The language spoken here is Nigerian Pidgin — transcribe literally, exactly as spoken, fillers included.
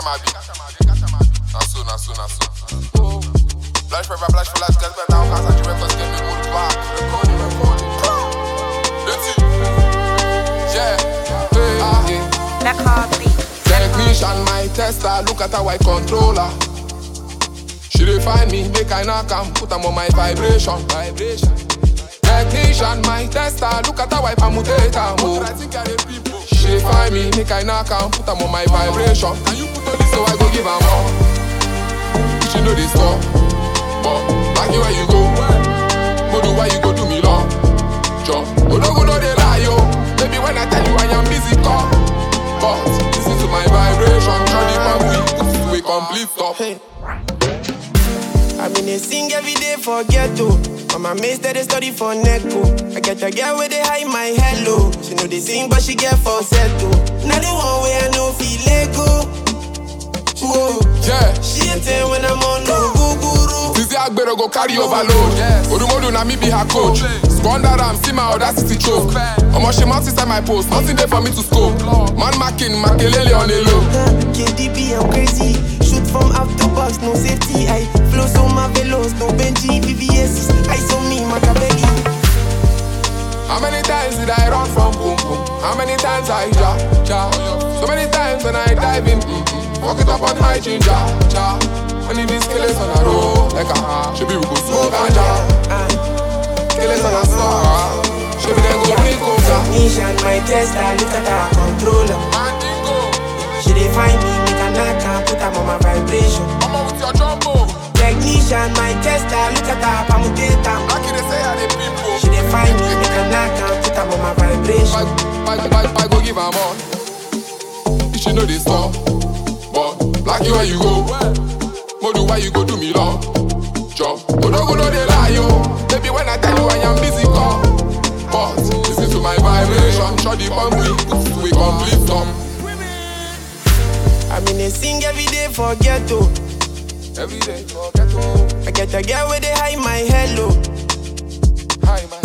my beat. Naso, naso, naso. Blush for blush for life, get better now, cause I dream first, get me more back. Recording, recording. Let's see. Yeah. Hey, ah, yeah. Black heartbeat. Technician, my tester, look at how I controller. She dey find me, make I knock am, put am on my vibration. Vibration. Technician, my tester, look at how I permutate am. Oh. She dey find me, make I knock am, put am on my vibration. And you put on this, so I go give am more. She know this stop, but back you where you go. Modu, why you go do me long? Jump, Odogo no dey lie yo. Baby, when I tell you I am busy, come. But listen to my vibration, turn it on we, put it to a complete stop. Hey. I mean, they sing every day for ghetto. Mama mates that they study for Neko. I get a girl where they hide my hello. She know they sing, but she get falsetto. Now the one way I know feel Lego. Whoa. Yeah. She ain't tell when I'm on no guru. Tizi Agbero go carry overload. Yes. Odumodu na me be her coach. Squander am, see my audacity choke. Omo she mount inside my post, nothing there for me to scope. Man marking, Makelele on a low. K D B, I'm crazy. Shoot from after box, no safety. I flow so marvelous, no Benji, V V S. I saw me, Machiavelli. How many times did I run from boom boom? How many times I ja ja? So many times when I dive in, mm-hmm. Walk it up on high ginger ja. When it is killers on a roll, like a ha. She be we go smoke and ja. Killers on a star. She be then go play coca. Technician, my tester, look at her controller. She dey find me, make a knock and put her on my vibration. I'm out with your jumbo. Technician, my tester, look at her permutator. Like they say are the people. She dey find me, make a knock and put her on my vibration. I, I, I, I go give her more. She know this stuff, but like you where you go. Modu, why you go do me long? Jump, Odogo no dey lie yo. Baby, when I tell you I am busy, come. But listen to my vibration, shut the bomb we put it to a complete stop. I mean, they sing every day for ghetto. Every day for ghetto. I get a girl where they hide my hello. Hi, man.